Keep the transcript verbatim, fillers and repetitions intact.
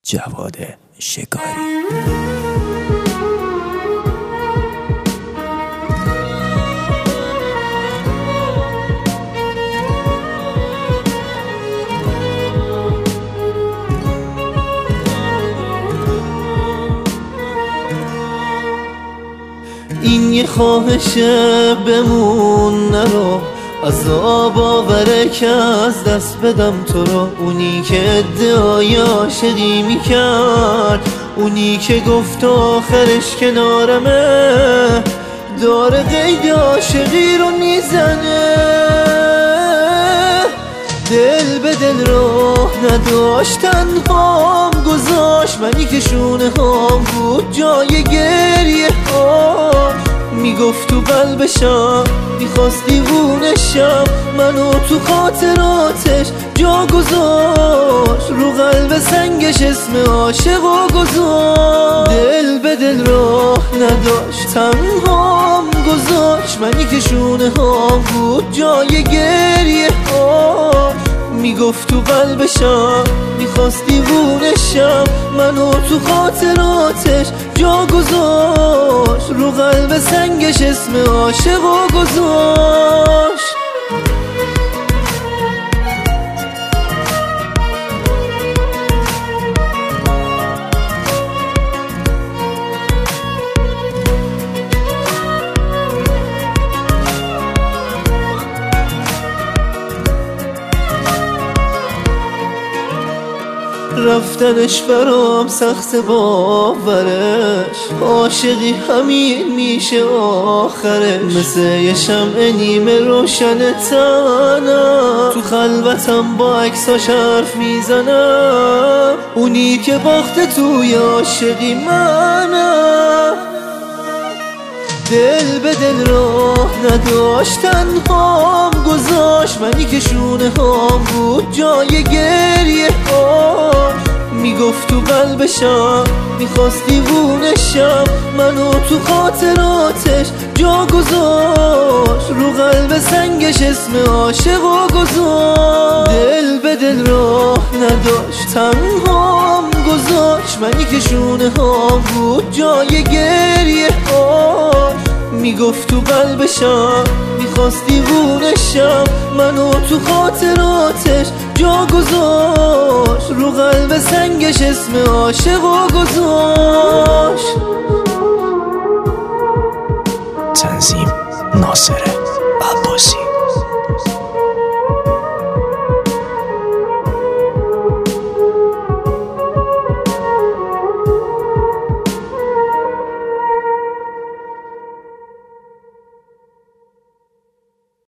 جواد شکاری. این یه خواهشه بمون نرو، عذاب آوره که از دست بدم تو رو. اونی که ادعای عاشقی میکرد، اونی که گفت آخرش کنارمه، داره قید عاشقی رو میزنه. دل به دل راه نداشت، تنهام گذاشت، منی که شونه هام بود جای گریه ها. میگفت تو قلبشم، میخواست دیوونشم، منو تو خاطراتش جا گذاشت، رو قلب سنگش اسم عاشق و گذاشت. دل به دل راه نداشت، تنهام گذاشت، منی که شونه هام بود جای گریه ها. میگفت تو قلبشم، میخواست دیوونشم، منو تو خاطراتش جا گذاشت، رو قلب سنگش اسم عاشق و گذاشت. رفتنش برام سخت باورش، عاشقی همین میشه آخرش. مثل یه شمع نیمه روشن تنم، تو خلوتم با عکساش حرف میزنم، اونی که باخته توی عاشقی منم. دل به دل راه نداشت، تنهام گذاشت، منی که شونه هام بود جای گریه ها. میگفت تو قلبشم، میخواست دیوونشم، منو تو خاطراتش جا گذاشت، رو قلب سنگش اسم عاشق و گذاشت. دل به دل راه نداشت، تنهام گذاشت، منی که شونه هام بود جای گریه ها. میگفت تو قلبشم، میخواست دیوونشم، منو تو خاطراتش جا گذاشت، رو قلب سنگش اسم عاشق و گذاشت. تنظیم ناصر عباسی.